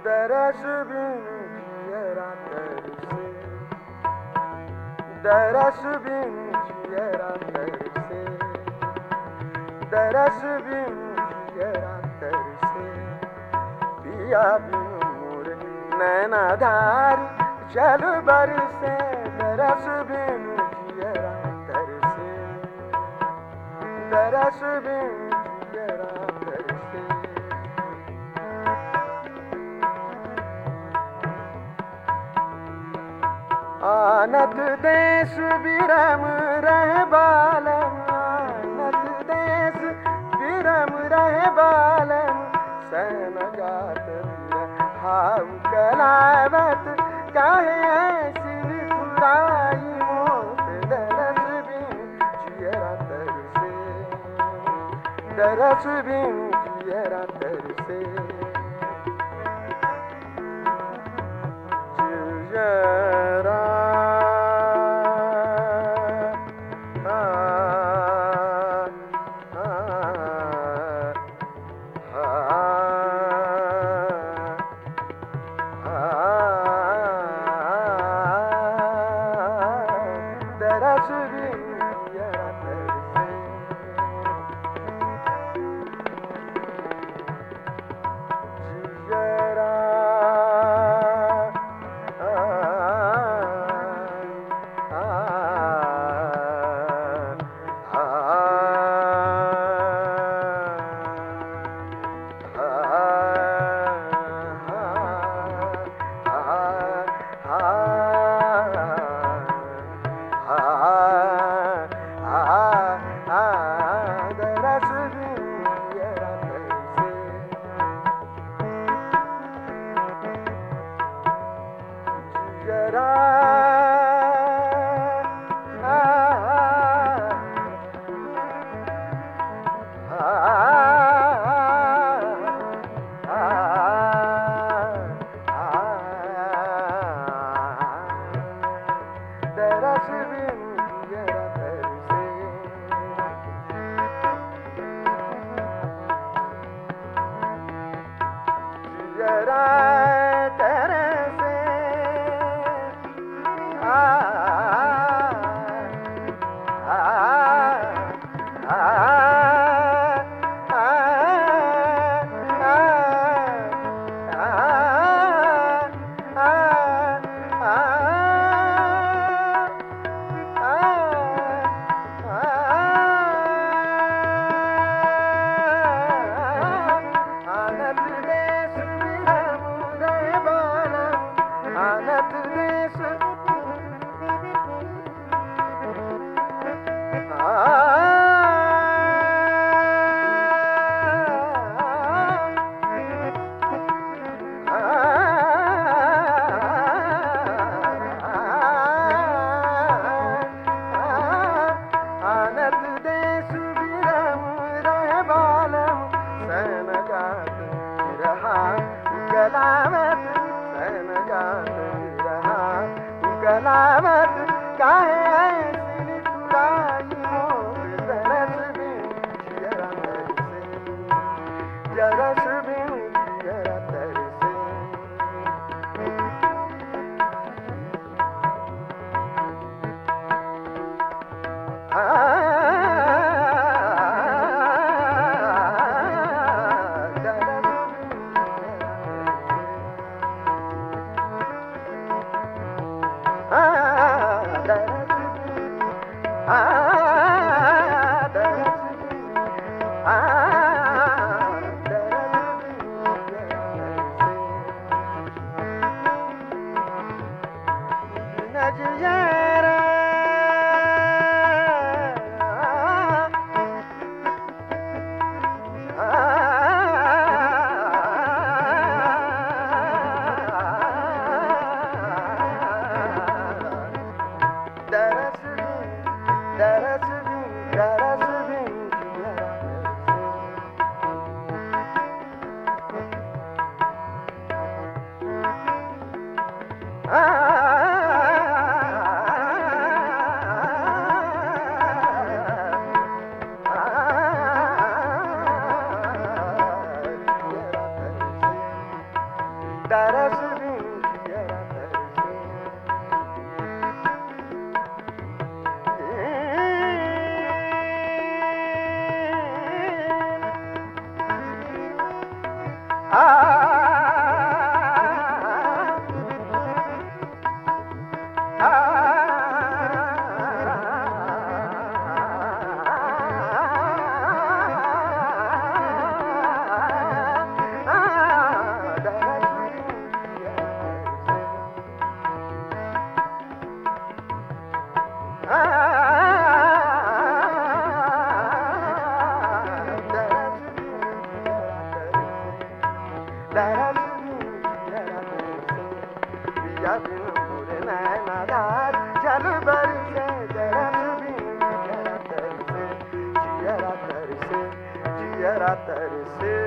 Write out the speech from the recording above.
दरस बिन जियरा तरसे, दरस बिन जियरा तरसे, दरस बिन जियरा तरसे। पिया बिन मोर नैना धारी जल बरसे, दरस बिन जियरा तरसे, दरस बिन जियरा तरसे। आनत देश विरम रह बालम, आनत देश विरम रह बालम। सन जात हाउ कलावत काहे ऐसी निठुराई मोत। दरस बिन जियरा तरसे, दरस बिन जियरा तरसे। जियरा दरस बिन जियरा तरसे, जियरा दरस बिन जियरा तरसे, जियरा दरस बिन जियरा तरसे। जियरा तरसे, आनत देश विरम रह बालम, आनत देश आनत देश विरम रह बालम। सन जात रहा कलावत, सन जात रहा कलावत काहे ऐसी निठुराई मोत। दरस बिन जियरा तरसे, दरस बिन जियरा तरसे। bin purna nagar jal barse daras bin jara tarse jiyara tarse jiyara tarse